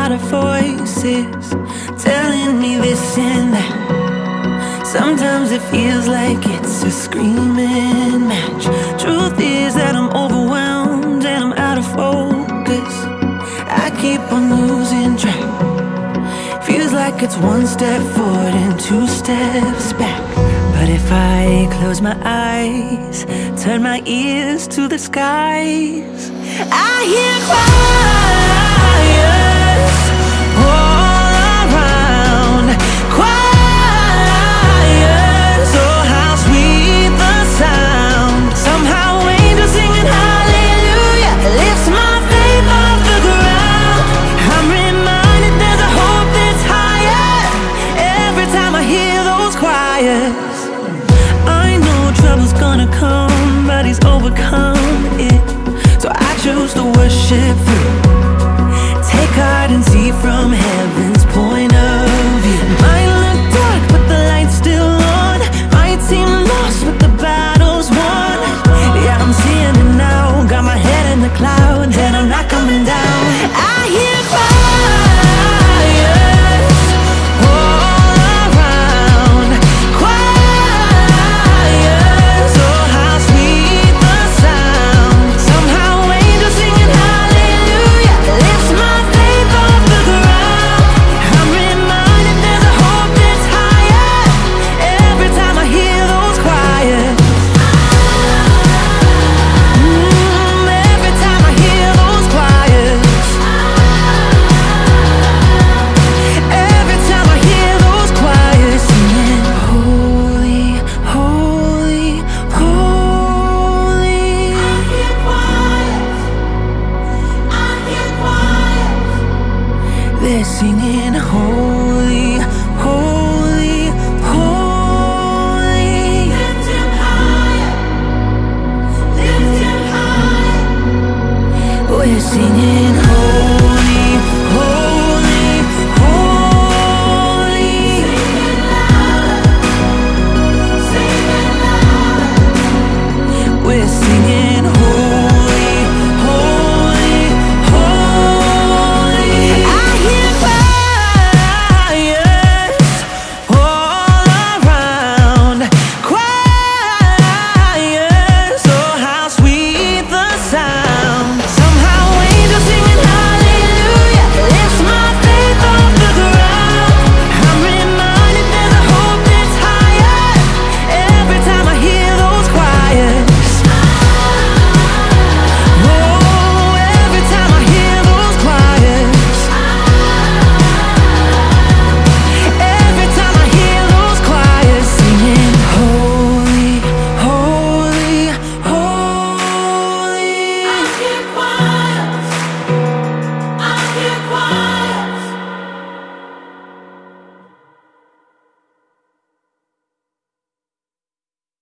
lot of voices telling me this and that. Sometimes it feels like it's a screaming match. Truth is that I'm overwhelmed and I'm out of focus. I keep on losing track. Feels like it's one step forward and two steps back. But if I close my eyes, turn my ears to the skies, I hear choirs all around. Choirs, oh how sweet the sound. Somehow angels singing hallelujah lifts my faith off the ground. I'm reminded there's a hope that's higher every time I hear those choirs. I know trouble's gonna come, but he's overcome it. So I choose to worship through. Take heart and see from heaven.